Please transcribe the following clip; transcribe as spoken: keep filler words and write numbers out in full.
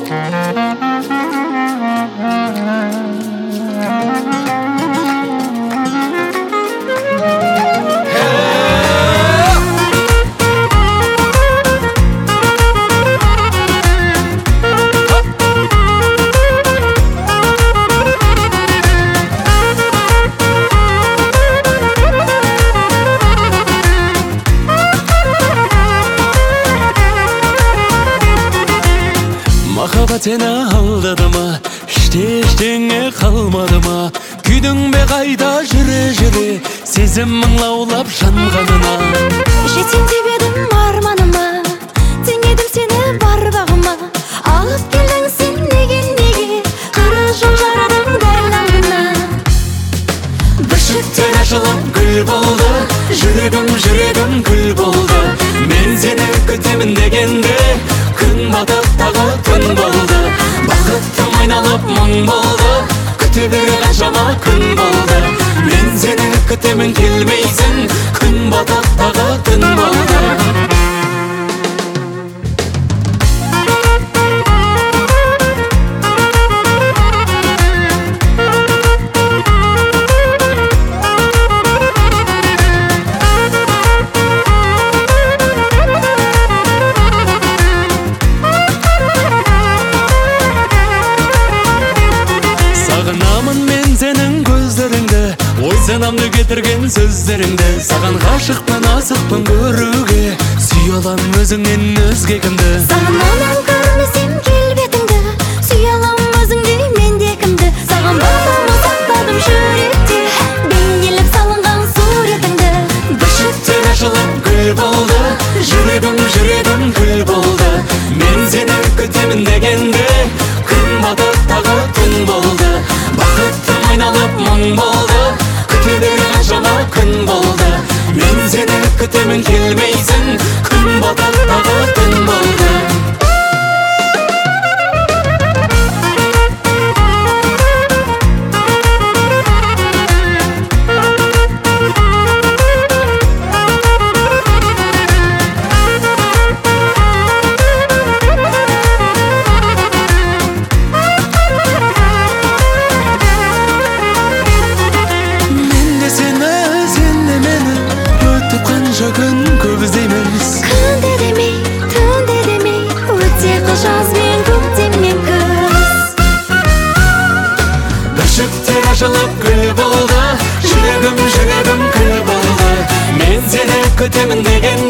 Махаббат сені алдады ма, іште ештеңе қалмады ма? Күйдің бе қайда жүре жүре, сезімің лаулап жанғанына. Жетсем деп едім арманыма, теңедім сені бар бағыма. Алып келдің сен неге неге, қара жол жарадың дәл алдына. Бүршіктен ашылып гүл болды, жүрегім жүрегім гүл болды. Мен сені күтемін дегенде, күн батып тағы түн болды. Бақыттым айналып мұң болды, күте берген қаншама күн болды. Мен сені күтемін келмейсің, күн батып тағы түн болды. Сағынамын мен сенің көздеріңді, ой санамды кетірген сөздеріңді. Саған ғашықпын, асықпын көруге, сүй алам өзіңнен өзге кімді. Сағынамын көрмесем келбетіңді, сүй алам өзіңдей мен де кімді. Саған бағыма сақтадым жүректе, бейнелеп салынған суретіңді. Бүршіктен ашылып гүл болды, жүрегім жүрегім гүл болды. Мен сені күтемін дегенде, күн батып тағы түн болды. Бақыттым айналып мұң болды, күте берген қаншама күн болды. Мен сені күтемін келмейсің, күн батып тағы түн болды. Күн көп іздейміз, күнде демей, түнде демей, өте қыс жаз бен көктем мен күз. Бүршіктен ашылып гүл болды, жүрегім жүрегім гүл болды. Мен сені күтемін деген